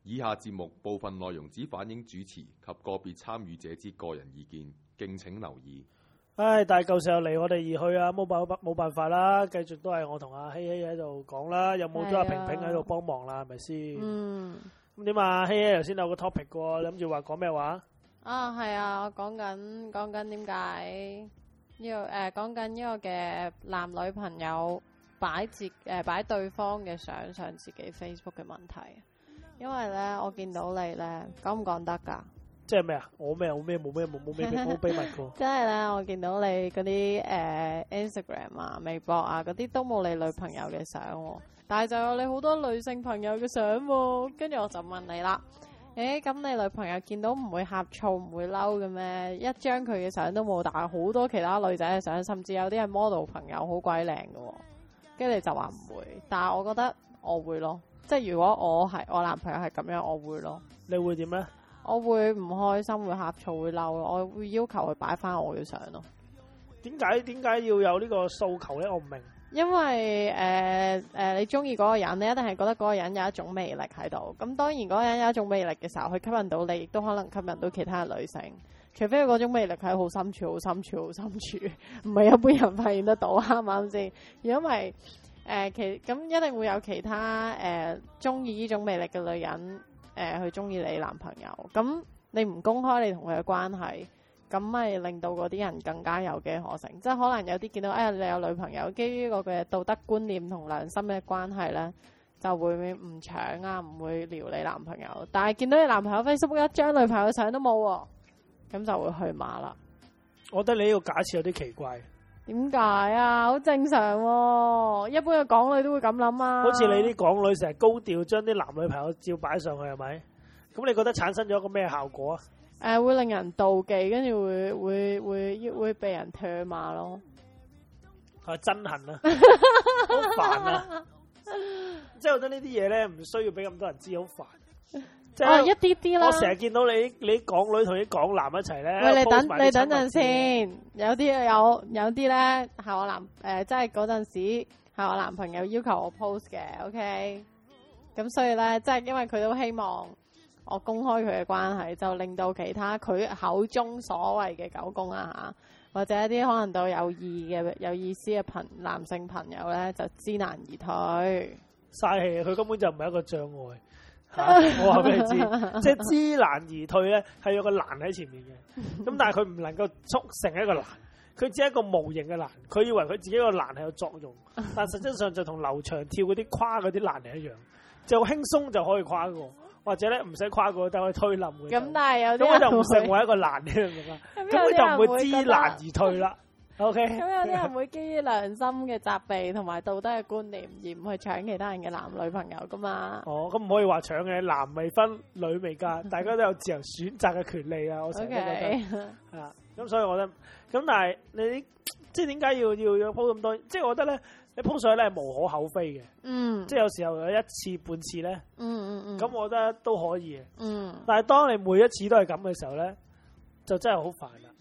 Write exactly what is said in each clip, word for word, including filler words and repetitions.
以下節目部分內容只反映主持及個別參與者之個人意見，敬請留意。 唉，但係舊時候離我哋而去啊，冇辦冇辦法啦，繼續都係我同阿希希喺度講啦，有冇咗阿平平喺度幫忙啦，係咪先？嗯。咁點啊？希希頭先有個 topic 喎，你諗住話講咩話？ 啊，係啊，我講緊講緊點解呢個誒講緊呢個嘅男女朋友擺自誒擺對方嘅相上自己 Facebook 嘅問題。因為咧，我見到你咧，講唔講得㗎？ 即係咩啊？我咩？我咩？冇咩？冇冇咩？冇秘密㗎。 即係咧，我見到你嗰啲誒 Instagram 啊、微博啊嗰啲都冇你女朋友嘅相喎，但係就有你好多女性朋友嘅相喎。跟住我就問你啦，誒咁你女朋友見到唔會呷醋、唔會嬲嘅咩？一張佢嘅相都冇，但係好多其他女仔嘅相，甚至有啲係 model 朋友好鬼靚嘅喎。跟住你就話唔會，但係我覺得我會咯。即係如果我係我男朋友係咁樣，我會咯。 你會點咧？ 我會唔開心，會呷醋，會嬲咯。我會要求佢擺翻我嘅相咯。 點解點解要有呢個訴求咧？我唔明。 因為誒誒、呃呃，你中意嗰個人，你一定係覺得嗰個人有一種魅力喺度。咁當然嗰個人有一種魅力嘅時候，佢吸引到你，亦都可能吸引到其他女性。除非佢嗰種魅力係好深處、好深處、好深處，唔係一般人發現得到，啱唔啱先？因為誒、呃，其咁一定會有其他誒中意呢種魅力嘅女人誒、呃、去中意你男朋友。咁你唔公開你同佢嘅關係，咁咪令到嗰啲人更加有機可乘。即係可能有啲見到誒、哎、你有女朋友，基於個嘅道德觀念同良心嘅關係咧，就會唔搶啊，唔會撩你男朋友。但係見到你男朋友 Facebook 一張女朋友相都冇喎，咁就會去馬啦。 我覺得你呢個假設有啲奇怪。 點解啊？好正常喎，一般嘅港女都會咁諗啊。 好似你啲港女成日高調將啲男女朋友照擺上去，係咪？咁你覺得產生咗一個咩效果啊？誒、 呃，會令人妒忌，跟住會會會會被人唾罵咯。 係憎恨啊，好煩啊！即係我覺得呢啲嘢咧，唔需要俾咁多人知，好煩。即係、 哦、一啲啲啦。 我成日見到你你港女同啲港男一齊咧。 喂，你等你等陣先，有啲有有啲咧係我男誒，即係嗰陣時係我男朋友要求我 post 嘅 ，OK。咁所以咧，即係因為佢都希望我公開佢嘅關係，就令到其他佢口中所謂嘅狗公啊嚇，或者一啲可能對有意嘅有意思嘅朋男性朋友咧，就知難而退。 嘥氣，佢根本就唔係一個障礙。啊、我話俾你知，即係知難而退咧，係有個難喺前面嘅。咁但係佢唔能夠促成一個難，佢只係一個無形嘅難。佢以為佢自己個難係有作用，但實際上就同劉翔跳嗰啲跨嗰啲難係一樣，就輕鬆就可以跨過，或者咧唔使跨過，但可以推冧嘅。 咁但係有啲咁我就唔成為一個難，你明唔明啊？咁佢就唔會知難而退啦。O K， 咁有啲人會基於良心嘅責備同埋道德嘅觀念，而唔去搶其他人嘅男女朋友噶嘛？ 哦，咁唔可以話搶嘅，男未婚，女未嫁，大家都有自由選擇嘅權利啊！我成日都覺得係啊，咁所以我覺得，咁但係你即係點解要要要 po 咁多？即係我覺得咧，你 po 上去咧係無可厚非嘅，嗯，即係有時候有一次半次咧，嗯嗯嗯，咁我覺得都可以嘅，嗯，但係當你每一次都係咁嘅時候咧，就真係好煩啦。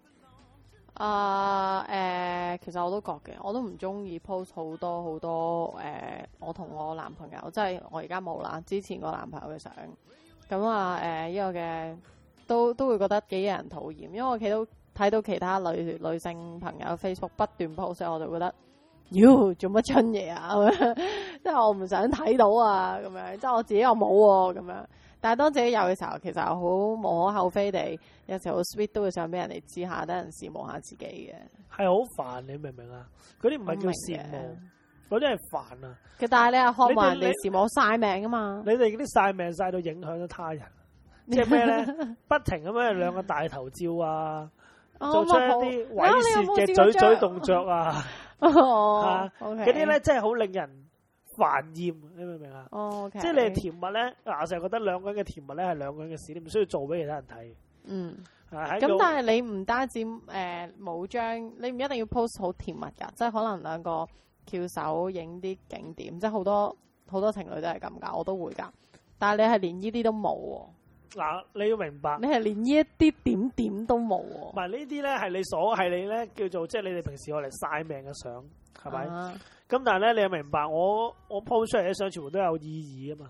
啊，誒、呃，其實我都覺嘅，我都唔中意 post 好多好多誒、呃，我同我男朋友，即係我而家冇啦，之前個男朋友嘅相，咁啊，誒、呃，呢、這個嘅都都會覺得幾惹人討厭，因為我睇到睇到其他女女性朋友 Facebook 不斷 post，我就覺得，妖做乜春嘢啊，即係我唔想睇到啊，咁樣，即係我自己又冇喎，咁樣。但係當自己有嘅時候，其實好無可厚非地，有時好 sweet 都會想俾人哋知下，等人羨慕下自己嘅。 係好煩，你明唔明啊？嗰啲唔係叫羨慕，嗰啲係煩啊！ 其實但係你係渴望人哋羨慕晒命噶嘛？ 你哋嗰啲晒命晒到影響咗他人，即係咩咧？不停咁樣兩個大頭照啊，哦、做出一啲猥褻嘅嘴嘴動作啊， 哦， 嗰啲咧真係好令人煩厭，你明唔明啊？ 哦，即係你係甜蜜咧，我成日覺得兩個人嘅甜蜜咧係兩個人嘅事，你唔需要做俾其他人睇。嗯， 咁但係你唔單止誒冇將，你唔一定要 post 好甜蜜噶，即係可能兩個翹手影啲景點，即係好多好多情侶都係咁噶，我都會噶。但係你係連呢啲都冇喎。 嗱，你要明白， 你係連呢一啲點點都冇喎。 唔係呢啲咧係你所係你咧叫做即係你哋平時用嚟晒命嘅相，係咪？咁、啊、但係咧你要明白，我我 post 出嚟嘅相全部都有意義啊嘛。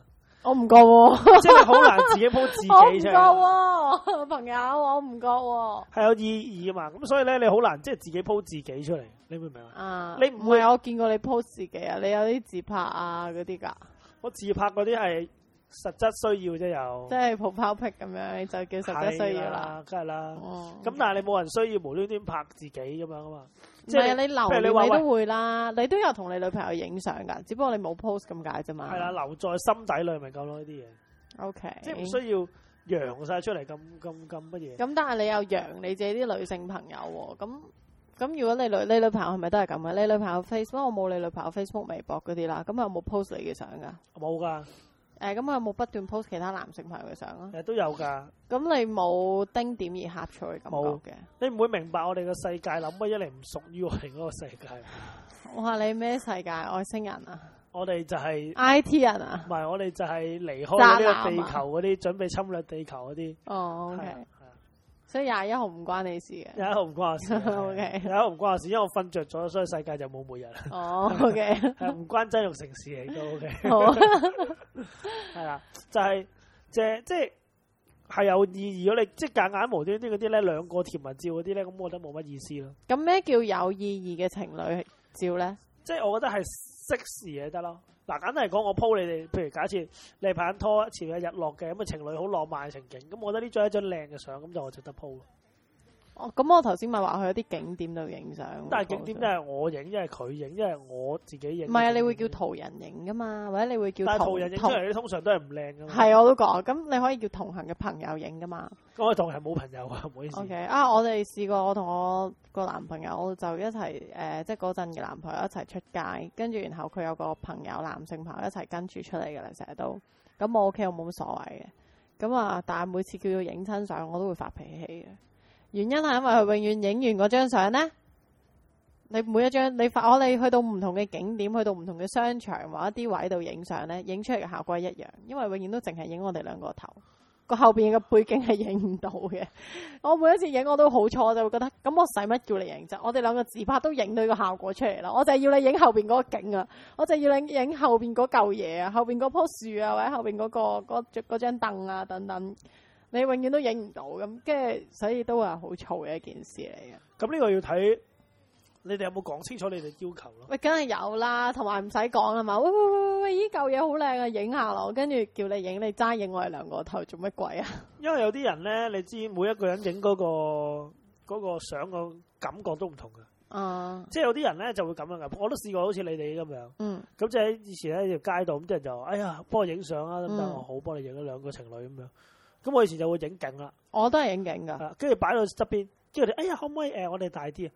我唔覺喎， 即係你好難自己 po 自己出嚟。 我唔覺喎，朋友，我唔覺喎。 係有意義啊嘛，咁所以咧你好難即係自己 po 自己出嚟，你明唔明啊？ 啊， 你唔會唔係我見過你 po 自己啊，你有啲自拍啊嗰啲㗎， 我自拍嗰啲係實質需要啫，有。 即係 profile pic 咁樣就叫實質需要啦。 梗係啦。 哦。 咁但係你冇人需要無端端拍自己咁樣啊嘛。 唔係啊，你留譬如你話念你都會啦，你都有同你女朋友影相㗎，只不過你冇 post 咁解啫嘛。 係啦，留在心底裏咪夠咯呢啲嘢。 O K。 即係唔需要揚晒出嚟咁咁咁乜嘢。 咁但係你又揚你自己啲女性朋友喎，咁咁如果你女你女朋友係咪都係咁嘅？你女朋友 Facebook 我冇你女朋友 Facebook 微博嗰啲啦，咁有冇 post 你嘅相㗎？ 冇㗎。 誒咁有冇不斷 post 其他男性朋友嘅相啊？ 誒都有㗎。 咁你冇丁點而呷醋嘅感覺嘅？ 你唔會明白我哋個世界諗乜，一嚟唔屬於我哋嗰個世界。 我話你咩世界？外星人啊？ 我哋就係 I T 人啊？ 唔係，我哋就係離開呢個地球嗰啲，準備侵略地球嗰啲。 哦，OK。 係啊。 所以廿一號唔關你事嘅。 廿一號唔關我事。 O K。 廿一號唔關我事，因為我瞓着咗，所以世界就冇每日啦。 哦，O K。 係唔關真肉城事嚟都 O K。 好啊。 係啦，就係即係即係係有意義。如果你即係夾硬無端端嗰啲咧，兩個貼文照嗰啲咧，咁我覺得冇乜意思咯。 咁咩叫有意義嘅情侶照咧？ 即係我覺得係適時就得咯。嗱，簡單嚟講，我 po 你哋，譬如假設你係拍緊拖，前日日落嘅咁啊，情侶好浪漫嘅情景，咁我覺得呢張係一張靚嘅相，咁就我值得 po 咯。 哦，咁我頭先咪話去一啲景點度影相， 但係景點都係我影，一係佢影，一係我自己影。 唔係啊，你會叫途人影噶嘛，或者你會叫但係同途人影出嚟啲通常都係唔靚噶嘛。 係，我都講，咁你可以叫同行嘅朋友影噶嘛。 咁我同係冇朋友啊，唔好意思。 O K 啊，我哋試過，我同我個男朋友就一齊誒、呃，即係嗰陣嘅男朋友一齊出街，跟住然後佢有個朋友男性朋友一齊跟住出嚟嘅啦，成日都咁我 O K，我冇乜所謂嘅。咁啊，但係每次叫佢影親相，我都會發脾氣嘅。原因係因為佢永遠影完嗰張相咧，你每一張你發我哋去到唔同嘅景點，去到唔同嘅商場或一啲位度影相咧，影出嚟嘅效果係一樣，因為永遠都淨係影我哋兩個頭，個後邊嘅背景係影唔到嘅。我每一次影我都好錯，我就會覺得咁我使乜叫你影啫？我哋兩個自拍都影到個效果出嚟啦，我就係要你影後邊嗰個景啊，我就係要你影後邊嗰嚿嘢啊，後邊嗰棵樹啊，或者後邊嗰、嗰個嗰嗰張凳啊等等。你永遠都影唔到咁，跟住所以都係好嘈嘅一件事嚟嘅。 咁呢個要睇你哋有冇講清楚你哋要求咯。 喂，梗係有啦，同埋唔使講啦嘛。喂喂喂喂喂，依嚿嘢好靚啊，影下咯。跟住叫你影，你齋影我哋兩個頭做乜鬼啊？ 因為有啲人咧，你知每一個人影嗰、嗰個嗰、嗰個相個感覺都唔同嘅。 啊、嗯， 即係有啲人咧就會咁樣嘅，我都試過好似你哋咁樣。嗯。咁即係以前喺條街度，咁啲人就話：哎呀，幫我影相啊，得唔得？我好幫你影咗兩個情侶咁樣。咁我以前就會影景啦， 我都係影景噶， 跟住擺到側邊，跟住你，哎呀，可唔可以誒、呃、我哋大啲啊？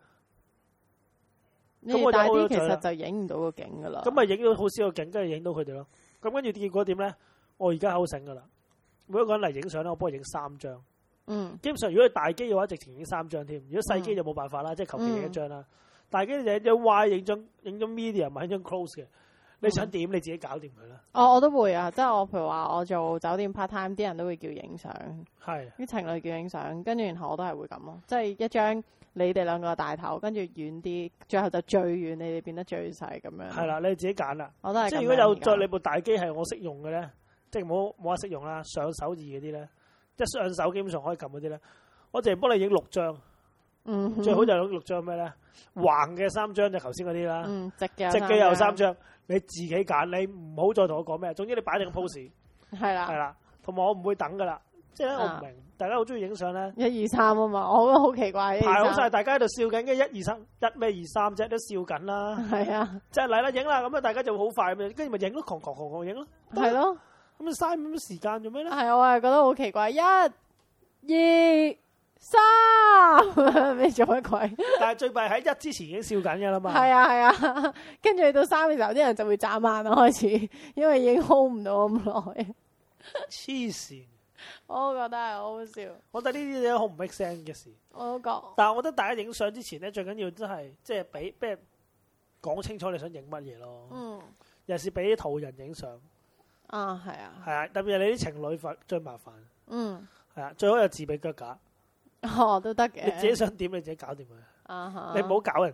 咁我大啲其實就影唔到個景噶啦。 咁咪影到好少個景，跟住影到佢哋咯。咁跟住結果點咧？我而家好醒噶啦，每一個人嚟影相咧，我幫佢影三張。嗯，基本上如果係大機嘅話，直情影三張添。如果細機就冇辦法啦，嗯、即係求其影一張啦。嗯、大機就影張 Y， 影張影張 media， 唔係影張 close 嘅。你想點你自己搞掂佢啦。 哦，我都會啊，即係我譬如話我做酒店 part time，啲人都會叫影相，係啲情侶叫影相，跟住然後我都係會咁咯，即係一張你哋兩個大頭，跟住遠啲，最後就最遠，你哋變得最細咁樣。係啦，你自己揀啦。我都係。即係如果有再你部大機係我識用嘅咧，即係冇冇話識用啦，上手易嗰啲咧，即係上手基本上可以撳嗰啲咧，我淨係幫你影六張。嗯哼，最好就影六張咩咧？橫嘅三張就頭先嗰啲啦，嗯，直嘅直嘅有三張。你自己揀，你唔好再同我講咩。總之你擺定個 pose， 係啦，係啦，同埋我唔會等噶啦。即係咧，我唔明，大家好中意影相咧，一二三啊嘛，我覺得好奇怪。排好晒，大家喺度笑緊嘅，一二三，一咩二三啫，都笑緊啦。係啊，即係嚟啦，影啦，咁啊，大家就會好快咁樣，跟住咪影咯，狂狂狂狂影咯。係咯，咁你嘥咁多時間做咩咧？係我係覺得好奇怪，一、二。三你做乜鬼？但係最弊喺一之前已經笑緊嘅啦嘛。係啊係啊，跟住到三嘅時候，啲人就會眨眼啦開始，因為已經 hold 唔到咁耐。黐線，我都覺得係好好笑。我覺得呢啲嘢好唔 make sense 嘅事。我都覺。但係我覺得大家影相之前咧，最緊要真係即係俾俾人講清楚你想影乜嘢咯。嗯。尤其是俾啲途人影相。啊，係啊。係啊，特別係你啲情侶最麻煩。嗯。係啊，最好有自備腳架。哦，都得嘅。你自己想點，你自己搞掂佢。Uh huh. 你唔好搞人哋。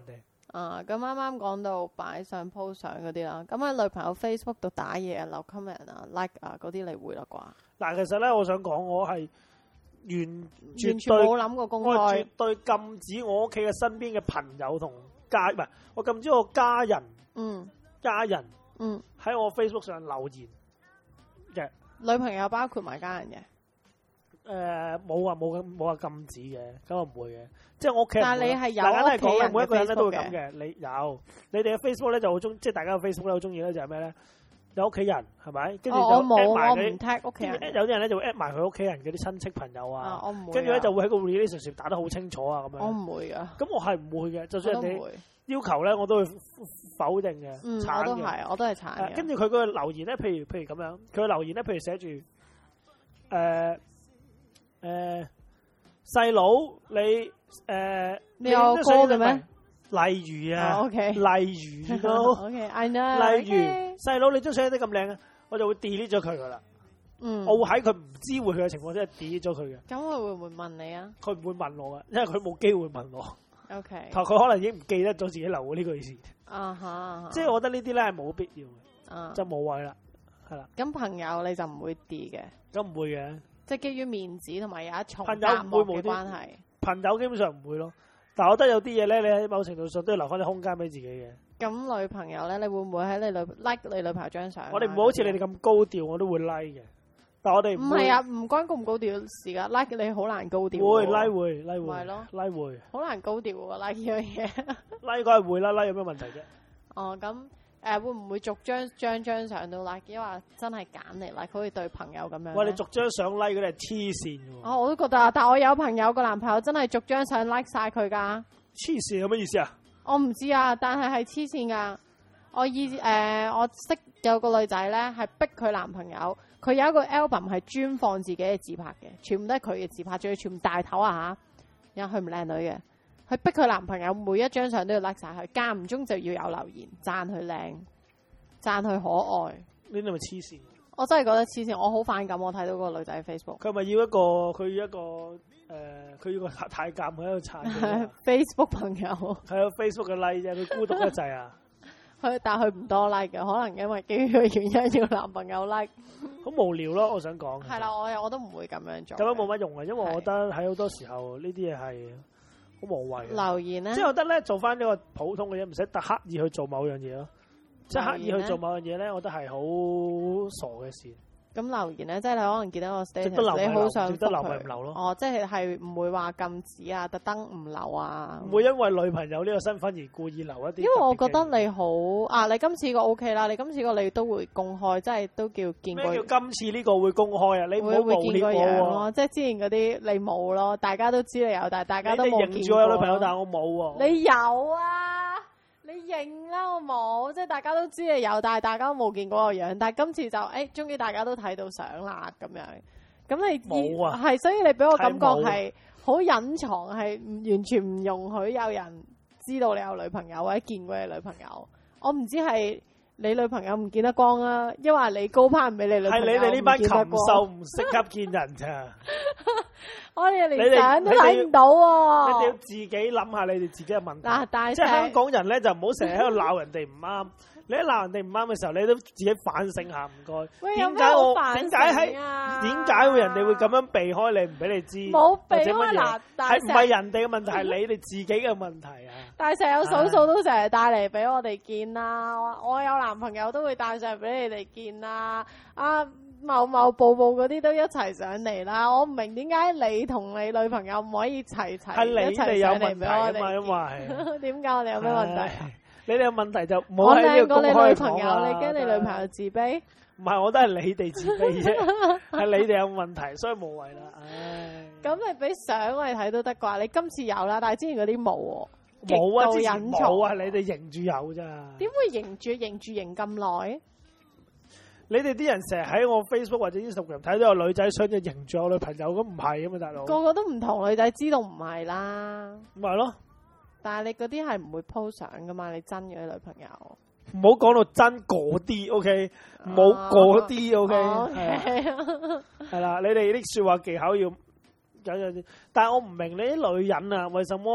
啊，咁啱啱講到擺上 po 相嗰啲啦，咁喺女朋友 Facebook 度打嘢啊、留 comment 啊、like 啊嗰啲你會啦啩？ 嗱，其實咧，我想講，我係完完絕全冇諗過公我係開絕。對禁止我屋企嘅身邊嘅朋友同家，唔係我禁止我家人嗯家人嗯， 喺我 Facebook 上留言嘅。 女朋友包括埋家人嘅， 誒冇話冇咁冇話禁止嘅，咁啊唔會嘅。即係我屋企人但係會啦。 你係有大家都係講嘅， 屋企人每一個人咧都會嘅咁嘅。你有你哋嘅 Facebook 咧就好中，即係大家嘅 Facebook 咧好中意咧就係咩咧？有屋企人係咪？跟住就哦我冇 at 埋我唔佢。 tag 屋企跟住人 at 有啲人咧就會 at 埋佢屋企人嗰啲親戚朋友啊， 啊， 我唔會啊。 跟住咧就會喺個 relationship 打得好清楚啊咁我樣。 唔會噶， 咁我係唔會嘅，就我算人哋都唔會。 要求咧，我都會否定嘅， 嗯， 鏟嘅。 我都係，我都係鏟誒跟嘅。 住佢個留言咧，譬如譬如咁樣，佢嘅留言咧，譬如寫住誒誒細佬你誒你有歌嘅咩？ 例如啊， 哦，OK 例如咯， OK，I know。 例如細佬你張相得咁靚啊，我就會 delete 咗佢噶啦。 嗯， 我會喺佢唔知會佢嘅情況之下 delete 咗佢嘅。 咁佢會唔會問你啊佢唔會問我嘅，因為佢冇機會問我。 ？OK。 佢佢可能已經唔記得咗自己留過呢句事。 啊哈。 即係我覺得呢啲咧係冇必要嘅， 啊， 就冇謂啦，係啦， 咁朋友你就唔會 delete 嘅， 咁唔會嘅。 即係基於面子同埋有一重朋友隔膜嘅唔會無端關係。 朋友基本上唔會咯，但係我覺得有啲嘢咧，你喺某程度上都要留翻啲空間俾自己嘅。 咁女朋友咧，你會唔會喺你女 like 你女朋友張相啊？ 我哋唔會好似你哋咁高調，我都會 like 嘅。但係我哋唔係啊，唔關高唔高調事噶，like 你好難高調喎。 會 like 會 like 會咪係咯 ，like 會好難高調喎，like 呢樣嘢。 like 梗係會啦，like 有咩問題啫？ 哦，咁誒會唔會逐張張張相都 like？因為真係揀嚟 like，好似對朋友咁樣咧。 喂，你逐張相 like 嗰啲係黐線嘅喎， 哦，我都覺得啊，但係我有朋友個男朋友真係逐張相 like 晒佢㗎。 黐線有乜意思啊？ 我唔知啊，但係係黐線㗎。我以誒、呃、我識有個女仔咧，係逼佢男朋友，佢有一個 album 係專放自己嘅自拍嘅，全部都係佢嘅自拍，仲要全部大頭啊嚇，因為佢唔靚女嘅，佢逼佢男朋友每一張相都要 like 晒佢，間唔中就要有留言讚佢靚，讚佢可愛。 呢啲咪黐線？ 我真係覺得黐線，我好反感。我睇到嗰個女仔 Facebook 佢咪要一個佢要一個誒，佢、要個太監喺度撐佢啊 Facebook 朋友， 係啊 Facebook 嘅 like 啫，佢孤獨得滯啊！ 佢但係佢唔多 like 嘅，可能因為基於佢原因要男朋友 like。 好無聊咯，我想講。 係啦，我又我都唔會咁樣做。 咁樣冇乜用啊，因為我覺得喺好多時候呢啲嘢係好無謂嘅。 留言咧， 即係我覺得咧，做翻呢個普通嘅嘢，唔使特刻意去做某樣嘢咯。即係刻意去做某樣嘢咧，我覺得係好傻嘅事。 咁留言咧，即係你可能見到個值得留 status， 咪你好想值得留覆佢咪唔留咯。 哦，即係係唔會話禁止啊，特登唔留啊。 唔會因為女朋友呢個身份而故意留一啲。 因為我覺得你好啊，你今次個 O K 啦，你今次個你都會公開，即係都叫見過。 咩叫今次呢個會公開啊？你唔好會會無見過獵我樣咯，即係之前嗰啲你冇咯，大喎。大家都知你有，但係大家都冇見過。 你哋認住我有女朋友，但係我冇喎。 你有啊？你認啦，我冇，即係大家都知你有，但係大家都冇見過個樣。但係今次就誒，終於大家都睇到相啦，咁樣。咁你冇啊係，所以你俾我感覺係冇係好隱藏，係唔完全唔容許有人知道你有女朋友或者見過你女朋友。我唔知係你女朋友唔見得光啊，因為你高攀唔俾你女朋友係你哋呢班禽唔見得光獸唔識得見人咋？ 我哋你哋連相都你哋睇唔到喎。 你哋要自己諗下你哋自己嘅問題。 嗱，但即係香係港人咧，就唔好成日喺度鬧人哋唔啱。你一鬧人哋唔啱嘅時候，你都自己反省下，唔該。 喂，有咩點解我好反點解喺省啊？ 點解會人哋會咁樣避開你，唔俾你知？ 冇避或者乜嘢開嗱，但係唔係係人哋嘅問題，係你哋自己嘅問題啊！ 但係成日有嫂嫂都成日帶嚟俾我哋見啦，我我有男朋友都會帶上嚟俾你哋見啦，啊某某步步嗰啲都一齊上嚟啦，我唔明點解你同你女朋友唔可以齊齊係你一齊哋有上嚟俾我問題啊嘛， 哋因為見？點解我哋有咩問題啊？ 唉你哋有問題就唔我好喺呢靚過你個公開女朋友， 講啦你驚你女朋友自卑？ 唔係，我都係你哋自卑啫，係你哋有問題，所以無謂啦。唉， 咁你俾相我哋睇都得啩？你今次有啦，但係之前嗰啲冇喎， 冇啊， 極度之前隱藏冇啊，你哋認住有咋？ 點會認住認住認咁耐？ 你哋啲人成日喺我 Facebook 或者 Instagram 睇到有女仔相就認住我女朋友，咁唔係啊嘛，大佬。 個個都唔同女仔知道唔係啦。 咪係咯， 但係你嗰啲係唔會 po 相噶嘛？你真嘅女朋友， 唔好講到真嗰啲，OK，唔好嗰啲，OK， 哦係啊 OK 係啦，你哋啲説話技巧要有有啲，但係我唔明你啲女人啊，為什麼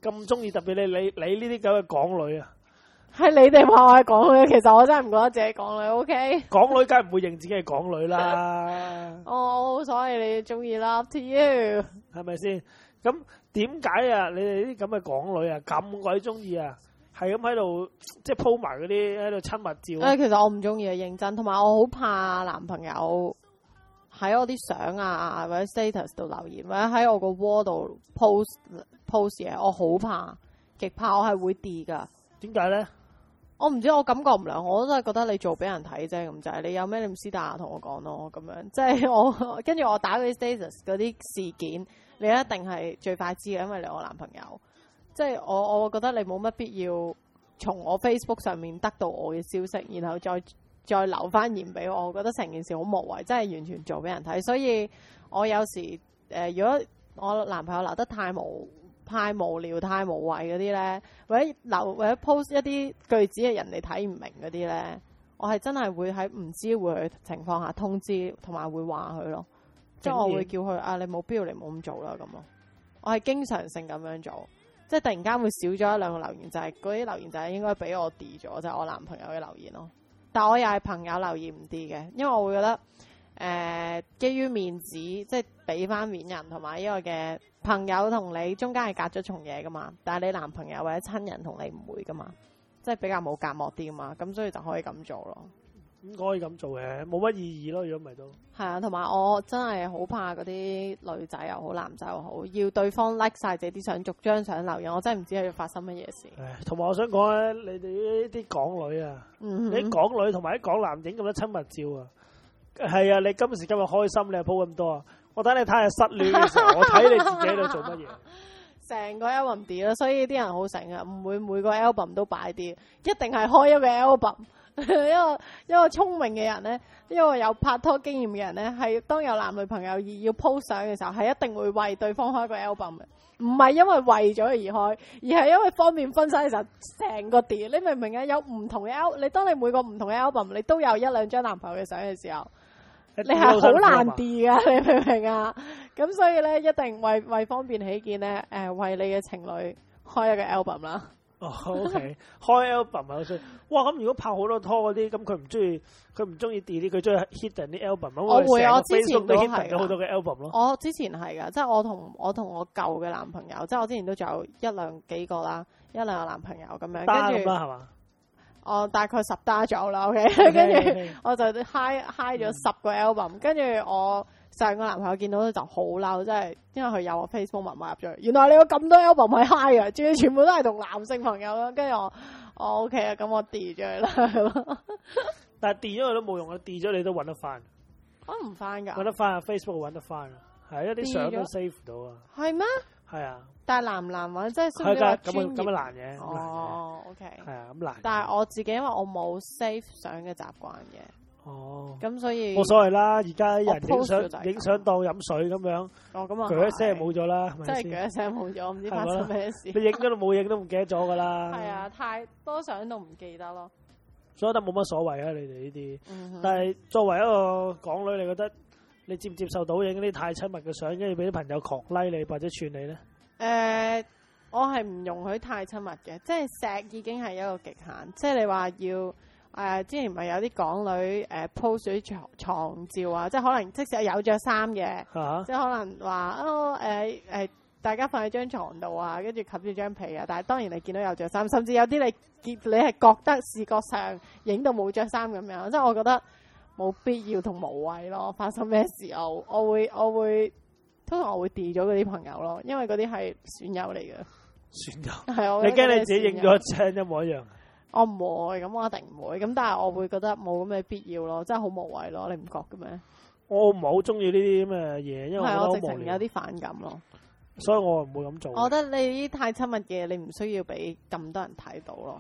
咁中意，特別你你你呢啲咁嘅港女啊， 係你哋話我係港女，其實我真係唔覺得自己港女。O K， 港女梗係唔會認自己係港女啦。 哦，所以你中意 Love to You 係咪先？咁點解啊？你哋呢啲咁嘅港女啊，咁鬼中意啊？係咁喺度即係 po 埋嗰啲喺度親密照。 誒，其實我唔中意啊，認真，同埋我好怕男朋友喺我啲相啊或者 status 度留言，或者喺我個 wall 度 post post 嘢，我好怕，極怕我係會 delete 噶。 點解咧？ 我唔知，我感覺唔良，我都係覺得你做俾人睇啫，咁就係你有咩你唔私底下同我講咯，咁樣即係我跟住我打嗰啲 status 嗰啲事件，你一定係最快知嘅，因為你係我男朋友。即係我我覺得你冇乜必要從我 Facebook 上面得到我嘅消息，然後再再留翻言俾我，我覺得成件事好無謂，真係完全做俾人睇。所以我有時誒、呃，如果我男朋友留得太無太無聊、太無謂嗰啲咧，或者留或者 post 一啲句子係人哋睇唔明嗰啲咧，我係真係會喺唔知會嘅情況下通知，同埋會話佢咯。即係我會叫佢啊，你冇必要，你冇咁做啦咁咯。我係經常性咁樣做。即係突然間會少咗一兩個留言，就係嗰啲留言就係應該俾我 delete 咗，就係、是、我男朋友嘅留言咯。但我又係朋友留言唔 delete嘅，因為我會覺得誒、呃，基於面子，即係俾翻面人，同埋呢個嘅朋友同你中間係隔咗重嘢噶嘛。但係你男朋友或者親人同你唔會噶嘛，即係比較冇隔膜啲噶嘛，咁所以就可以咁做咯。 咁可以咁做嘅，冇乜意義咯。如果唔係都係啊，同埋我真係好怕嗰啲女仔又好，男仔又好，要對方 like 晒自己啲相，逐張相留言，我真係唔知係要發生乜嘢事。 同埋我想講咧，你哋呢啲港女啊， 嗯、 你港女同埋啲港男影咁多親密照啊，係啊，你今時今日開心，你又 po 咁多啊，我等你睇下失戀嘅時候，我睇你自己喺度做乜嘢。成個 album 啲啦，所以啲人好醒啊，唔會每個 album 都擺啲，一定係開一個 album。一個一個聰明嘅人咧，一個有拍拖經驗嘅人咧，係當有男女朋友而要 post 相嘅時候，係一定會為對方開一個 album 嘅，唔係因為為咗而開，而係因為方便分晒嘅時候，成個 delete。你明唔明啊？有唔同嘅 album，你當你每個唔同嘅 album，你都有一兩張男朋友嘅相嘅時候，你係好難 delete 噶，你明唔明啊？咁所以咧，一定為為方便起見咧，誒、呃，為你嘅情侶開一個 album 啦。 哦、oh，OK， 開 album 好衰。哇，咁如果拍好多拖嗰啲，咁佢唔中意，佢唔中意 delete，佢中意 hidden 啲 album。 我會，我之前都 hidden 咗好多嘅 album 咯。 我之前係噶，即係我同我同我舊嘅男朋友，即係我之前都仲有一兩幾個啦，一兩個男朋友咁樣。 跟住啦，係嘛？ 我大概十打咗啦 ，OK， 跟住我就 high high 咗十個 album，跟住我。上個男朋友見到就好嬲，真係，因為佢有我 Facebook 密碼入咗去。原來你有咁多 album 係 high 嘅，仲要全部都係同男性朋友咯。跟住我，我 OK 啊，咁我 delete 咗佢啦。 但係 delete 咗佢都冇用啊 delete 咗你都揾得翻。 揾唔翻㗎？ 揾得翻啊 ，Facebook 揾得翻啊，係一啲相都 save 到啊。 係咩？ 係啊。 但係難唔難揾？即係需要咁咁咁難嘅。 哦 ，OK。 係啊，咁難。 但係我自己因為我冇 save 相嘅習慣嘅。 哦， 咁所以冇所謂啦，而家人影相影相當飲水咁樣， 哦咁啊， 舉一聲冇咗啦，係咪真係舉一聲冇咗，唔知發生咩事。 你影咗都冇影都唔記得咗噶啦。 係啊，太多相都唔記得咯。 所以都冇乜所謂啊，你哋呢啲。 嗯、 但係作為一個港女，你覺得你接唔接受到影啲太親密嘅相，跟住俾啲朋友狂拉你或者串你咧？誒、 呃，我係唔容許太親密嘅，即係錫已經係一個極限。即係你話要。誒、呃、之前咪有啲港女誒 po 咗啲床床照啊，即係可能即使係有着衫嘅， 啊、 即係可能話哦誒誒，大家瞓喺張床度啊，跟住冚住張被啊，但係當然你見到有着衫，甚至有啲你見你係覺得視覺上影到冇着衫咁樣，即係我覺得冇必要同無謂咯。發生咩時候，我會我會通常我會 delete 咗嗰啲朋友咯，因為嗰啲係損友嚟嘅。 損友係我你驚你自己影咗一張一模一樣？ 我唔會，咁我一定唔會。咁但係我會覺得冇咁嘅必要咯，真係好無謂咯。你唔覺嘅咩？ 我唔係好中意呢啲咁嘅嘢，因為我覺得好無聊。係我直情有啲反感咯。 所以我唔會咁做。 我覺得你呢啲太親密嘅嘢，你唔需要俾咁多人睇到咯。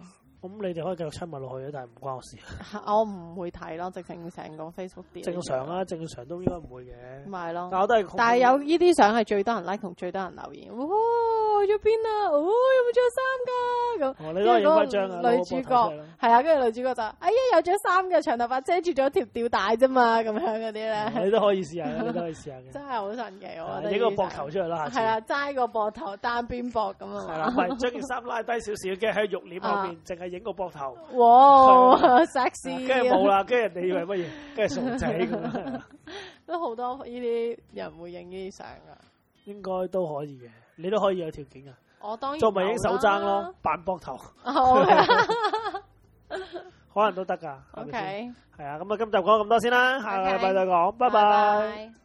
咁你哋可以繼續親密落去嘅，但係唔關我事。 我唔會睇咯，直情成個 Facebook 啲。 正常啊，正常都應該唔會嘅。 咪係咯。 但我都係， 但係有呢啲相係最多人 like 同最多人留言。哇！去咗邊啊？哦，有冇着衫㗎？咁。 哦，你都係影翻張啊！ 女主角係啊，跟住女主角就哎呀有着衫嘅長頭髮遮住咗條吊帶啫嘛，咁樣嗰啲咧。 你都可以試下嘅，你都可以試下嘅。 真係好神奇，我覺得。 影個膊頭出嚟啦，下次。 係啊，齋個膊頭單邊膊咁啊。 係啦，唔係將件衫拉低少少，跟住喺肉簾後面淨係影個膊頭。 哇 ，sexy！ 跟住冇啦，跟住人哋以為乜嘢？跟住傻仔咁。 都好多呢啲人會影呢啲相噶。 應該都可以嘅，你都可以有條件噶。 我當然做咪影手踭咯，扮膊頭。可能都得噶。 OK。 係啊，咁啊，今集講咁多先啦，下個禮拜再講，拜拜。